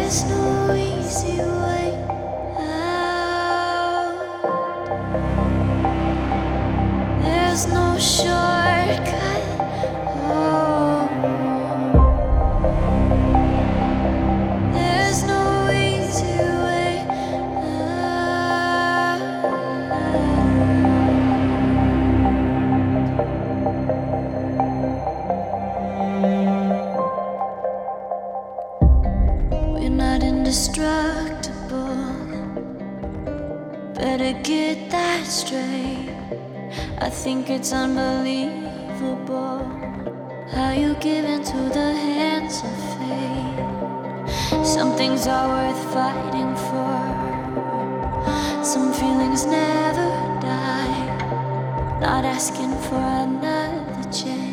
no easy way out. There's no shortcut. Oh, there's no easy way out. We're not indestructible. Better get that straight. I think it's unbelievable how you give into the hands of fate. Some things are worth fighting for. Some feelings never die. Not asking for another chance.